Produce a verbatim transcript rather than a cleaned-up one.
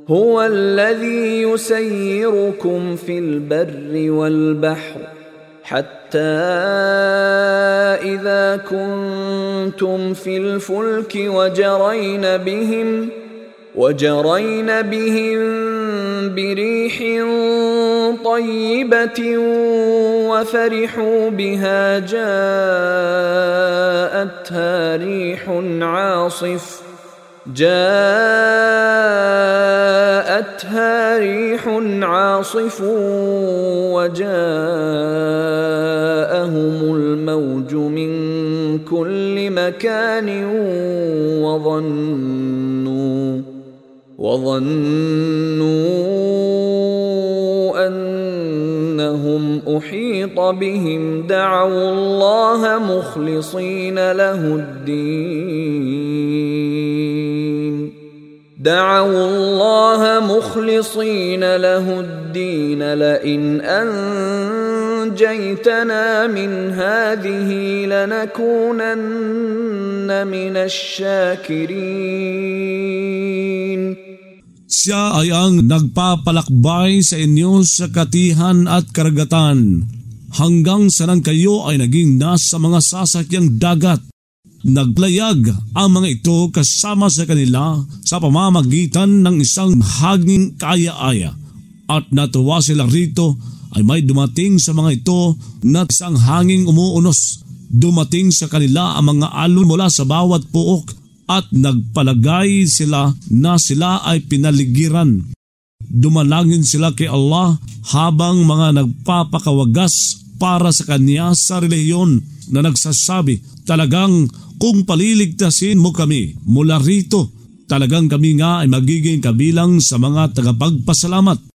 هو الذي يسيركم في البر والبحر حتى إذا كنتم في الفلك وجرين بهم وجرين بهم بريح طيبة وفرحوا بها جاءتها ريح عاصف جاءتها ريح عاصف وجاءهم الموج من كل مكان وظنوا وظنوا أنهم أحيط بهم دعوا الله مخلصين له الدين دعوا الله مخلصين له الدين لئن أنجيتنا من هذه لنكونن من الشاكرين. Siya ay ang nagpapalakbay sa inyo sa katihan at karagatan hanggang saan kayo ay naging nasa mga sasakyang dagat. Naglayag ang mga ito kasama sa kanila sa pamamagitan ng isang hanging kaaya-aya at natuwa sila rito ay may dumating sa mga ito na isang hanging umuunos. Dumating sa kanila ang mga alon mula sa bawat puok at nagpalagay sila na sila ay pinaligiran. Dumalangin sila kay Allah habang mga nagpapakawagas para sa kanya sa relihiyon na nagsasabi, talagang kung paliligtasin mo kami mula rito, talagang kami nga ay magiging kabilang sa mga tagapagpasalamat.